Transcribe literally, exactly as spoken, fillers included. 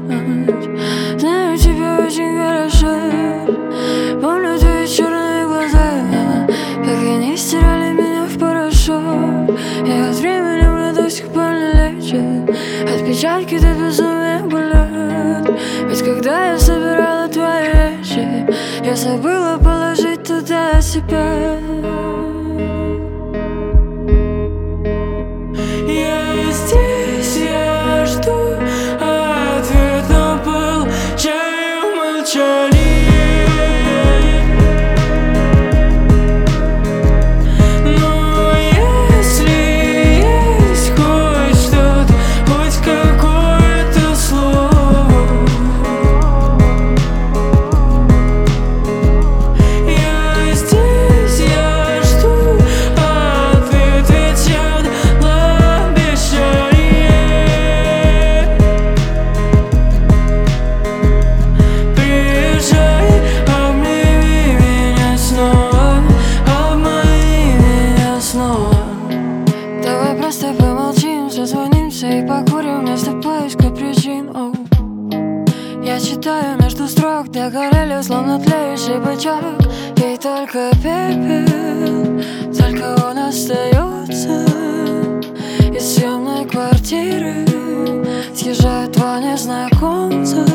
Знаю тебя очень хорошо. Помню твои черные глаза, как они стирали меня в порошок. И от времени мне до сих пор не лечат отпечатки до безумия болят. Ведь когда я собирала твои вещи, я забыла положить туда себя. Я здесь, я жду ответ, но получаю молчание. Но если есть хоть что-то, хоть какое-то слово, я здесь, я жду ответ, ведь я дала обещание. Приезжай, обними меня снова, обмани меня снова. Давай просто помолчим, созвонимся и покурим вместо поиска причин. Оу. Я читаю между строк, догорели, словно тлеющий бычок. И только пепел, только он остается. Из съемной квартиры съезжают два незнакомца.